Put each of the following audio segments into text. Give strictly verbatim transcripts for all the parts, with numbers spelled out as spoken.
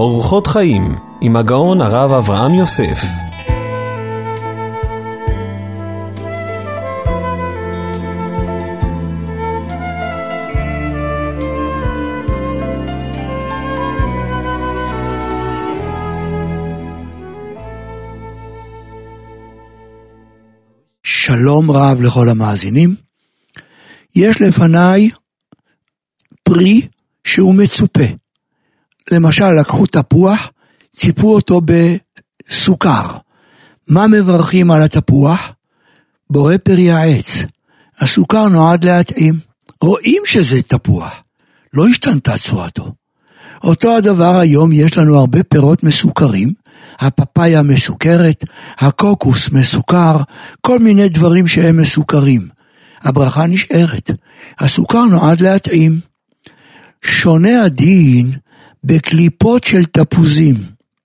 אורחות חיים עם הגאון הרב אברהם יוסף. שלום רב לכל המאזינים. יש לפניי פרי שהוא מצופה. למשל, לקחו תפוח, ציפו אותו בסוכר. מה מברכים על התפוח? בורא פרי העץ. הסוכר נועד להתאים. רואים שזה תפוח. לא השתנתה צורתו. אותו הדבר היום יש לנו הרבה פירות מסוכרים. הפפאיה מסוכרת, הקוקוס מסוכר, כל מיני דברים שהם מסוכרים. הברכה נשארת. הסוכר נועד להתאים. שונה הדין בקליפות של תפוזים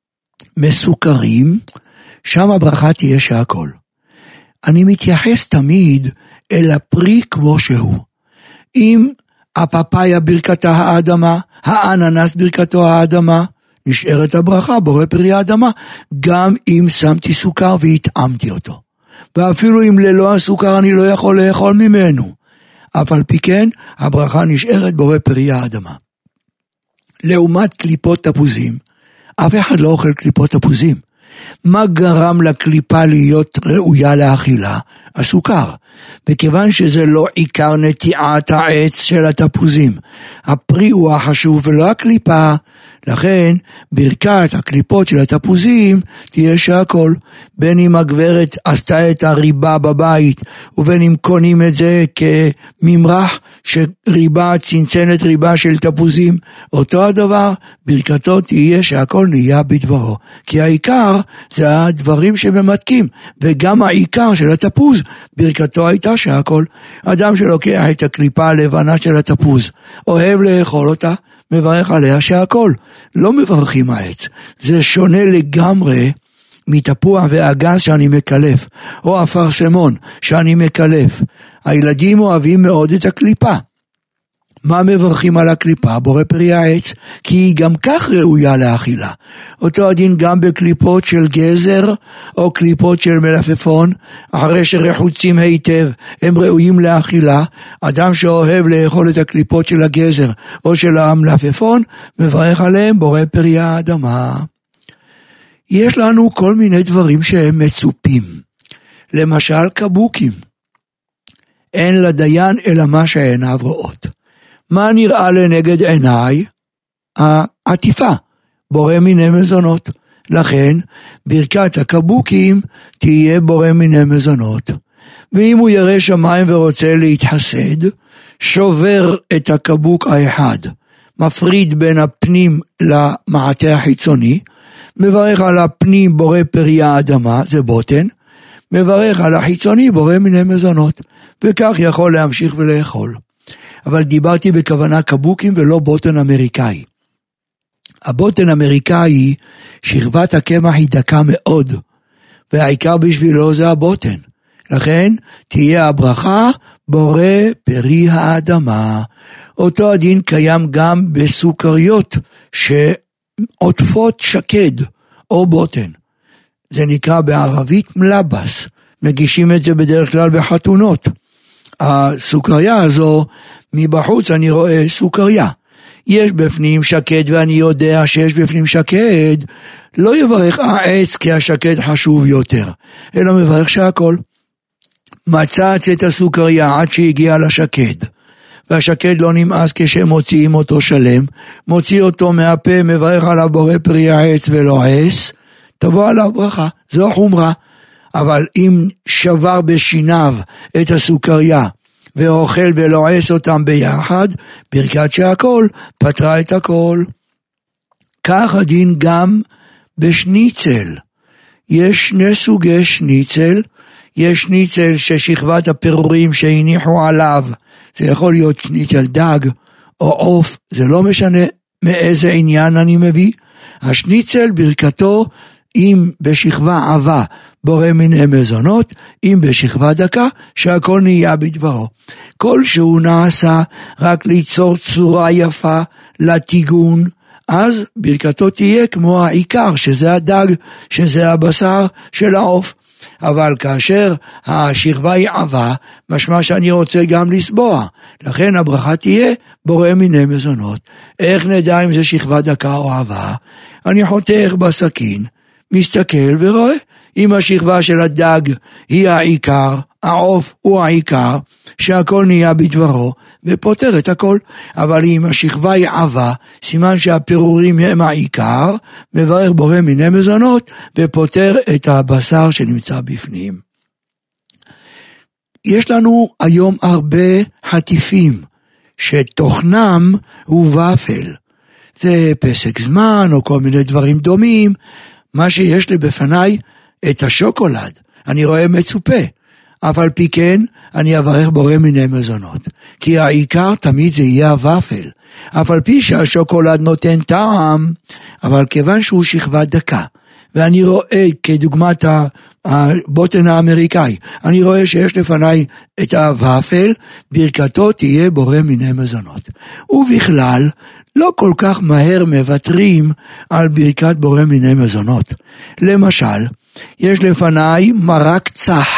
מסוכרים, שם הברכה תהיה שהכל. אני מתייחס תמיד אל הפרי כמו שהוא. אם הפפאיה ברכתה האדמה, האננס ברכתו האדמה, נשארת הברכה, בורא פרי האדמה, גם אם שמתי סוכר והתאמתי אותו. ואפילו אם ללא הסוכר אני לא יכול לאכול ממנו. אף על פי כן, הברכה נשארת בורא פרי האדמה. לעומת קליפות תפוזים, אף אחד לא אוכל קליפות תפוזים. מה גרם לקליפה להיות ראויה לאכילה? הסוכר. וכיוון שזה לא עיקר נטיעת העץ של התפוזים, הפרי הוא החשוב ולא הקליפה, לכן ברכת הקליפות של התפוזים תהיה שהכל. בין אם הגברת עשתה את הריבה בבית, ובין אם קונים את זה כממרח שריבה, צנצנת ריבה של תפוזים, אותו הדבר, ברכתו תהיה שהכל נהיה בדברו. כי העיקר זה הדברים שממתקים, וגם העיקר של התפוז, ברכתו הייתה שהכל. אדם שלוקח את הקליפה הלבנה של התפוז, אוהב לאכול אותה, מברך עליה שהכל. לא מברכים העץ. זה שונה לגמרי מתפוח ואגס שאני מקלף, או אפרסמון שאני מקלף. הילדים אוהבים מאוד את הקליפה. מה מברכים על הקליפה? בורא פרי העץ, כי היא גם כך ראויה לאכילה. אותו הדין גם בקליפות של גזר, או קליפות של מלפפון, אחרי שרחוצים היטב, הם ראויים לאכילה. אדם שאוהב לאכול את הקליפות של הגזר, או של המלפפון, מברך עליהם בורא פרי האדמה. יש לנו כל מיני דברים שהם מצופים. למשל קבוקים. אין לדיין אלא מה שעיניו רואות. מה נראה לנגד עיניי? העטיפה, בורא מיני מזונות. לכן, ברכת הקבוקים תהיה בורא מיני מזונות. ואם הוא ירא שמיים ורוצה להתחסד, שובר את הקבוק האחד, מפריד בין הפנים למעטה החיצוני, מברך על הפנים בורא פרי האדמה, זה בוטן, מברך על החיצוני בורא מיני מזונות, וכך יכול להמשיך ולאכול. אבל דיברתי בכוונה קבוקים ולא בוטן אמריקאי. הבוטן אמריקאי, שכבת הקמח היא דקה מאוד, והעיקר בשבילו זה הבוטן. לכן תהיה הברכה בורא פרי האדמה. אותו הדין קיים גם בסוכריות שעוטפות שקד או בוטן. זה נקרא בערבית מלבס. מגישים את זה בדרך כלל בחתונות. הסוכריה הזו, מבחוץ אני רואה סוכריה. יש בפנים שקד ואני יודע שיש בפנים שקד. לא יברך העץ כי השקד חשוב יותר, אלא מברך שהכל. מצץ את הסוכריה עד שהגיע לשקד. והשקד לא נמאס כשמוציאים אותו שלם. מוציא אותו מהפה, מברך עליו בורא פרי העץ ולא עץ. תבוא עליו ברכה, זו חומרה. אבל אם שבר בשיניו את הסוכריה, ואוכל ולועס אותם ביחד, ברכת שהכל פתרה את הכל. כך הדין גם בשניצל. יש שני סוגי שניצל. יש שניצל ששכבת הפירורים שהניחו עליו, זה יכול להיות שניצל דג או עוף, זה לא משנה מאיזה עניין אני מביא. השניצל ברכתו, אם בשכבה עבה בורא מיני מזונות, אם בשכבה דקה שהכל נהיה בדברו. כל שהוא נעשה רק ליצור צורה יפה לתיגון, אז ברכתו תהיה כמו העיקר, שזה הדג, שזה הבשר של העוף. אבל כאשר השכבה היא עבה, משמע שאני רוצה גם לסבוע. לכן הברכה תהיה בורא מיני מזונות. איך נדע אם זה שכבה דקה או עבה? אני חותך בסכין, מסתכל ורואה. אם השכבה של הדג היא העיקר, העוף הוא העיקר, שהכל נהיה בדברו, ופותר את הכל. אבל אם השכבה היא עבה, סימן שהפירורים הם העיקר, מברך בורא מיני מזונות, ופותר את הבשר שנמצא בפנים. יש לנו היום הרבה חטיפים, שתוכנם הוא ופל. זה פסק זמן, או כל מיני דברים דומים. מה שיש לי בפניי, את השוקולד, אני רואה מצופה, אף על פי כן אני אברך בורא מיני מזונות, כי העיקר תמיד זה יהיה הוואפל, אף על פי שהשוקולד נותן טעם, אבל כיוון שהוא שכבה דקה, ואני רואה כדוגמת הבוטן האמריקאי, אני רואה שיש לפניי את הוואפל, ברכתו תהיה בורא מיני מזונות. ובכלל, לא כל כך מהר מבטרים על ברכת בורא מיני מזונות. למשל, יש לפניי מרק צח,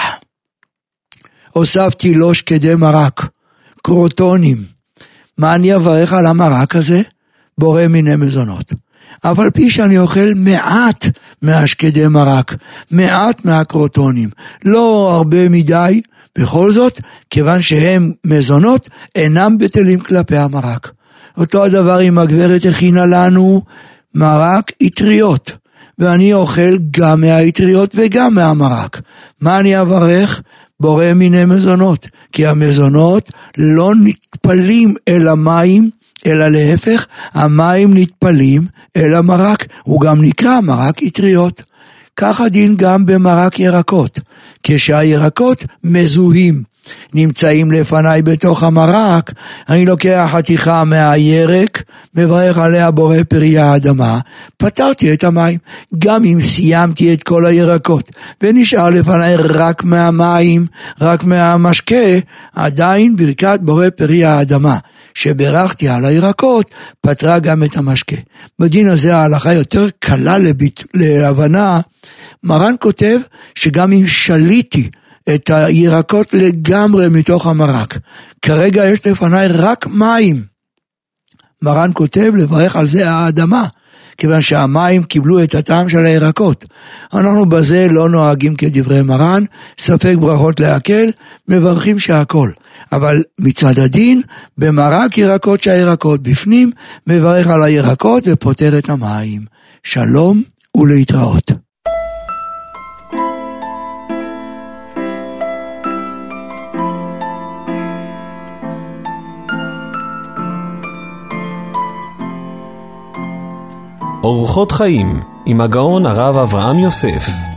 הוספתי לו שקדי מרק, קרוטונים. מה אני אברך על המרק הזה? בורא מיני מזונות. אבל פי שאני אוכל מעט מהשקדי מרק, מעט מהקרוטונים, לא הרבה מדי, בכל זאת, כיוון שהם מזונות, אינם בטלים כלפי המרק. אותו הדבר אם הגברת הכינה לנו מרק יטריות, ואני אוכל גם מהיטריות וגם מהמרק. מה אני אברך? בורא מיני מזונות, כי המזונות לא נטפלים אל המים, אלא להפך, המים נטפלים אל המרק, הוא גם נקרא מרק יטריות. כך הדין גם במרק ירקות, כשהירקות מזוהים, נמצאים לפניי בתוך המרק, אני לוקח חתיכה מהירק, מברך עליה בורא פרי האדמה, פתרתי את המים. גם אם סיימתי את כל הירקות, ונשאר לפניי רק מהמים, רק מהמשקה, עדיין ברכת בורא פרי האדמה, שברכתי על הירקות, פתרה גם את המשקה. בדין הזה ההלכה יותר קלה לביט... להבנה. מרן כותב שגם אם שליתי את הירקות לגמרי מתוך המרק, כרגע יש לפניי רק מים, מרן כותב לברך על זה האדמה, כיוון שהמים קיבלו את הטעם של הירקות. אנחנו בזה לא נוהגים כדברי מרן, ספק ברכות להקל, מברכים שהכל. אבל מצד הדין, במרק ירקות שהירקות בפנים, מברך על הירקות ופותר את המים. שלום ולהתראות. אורחות חיים עם הגאון הרב אברהם יוסף.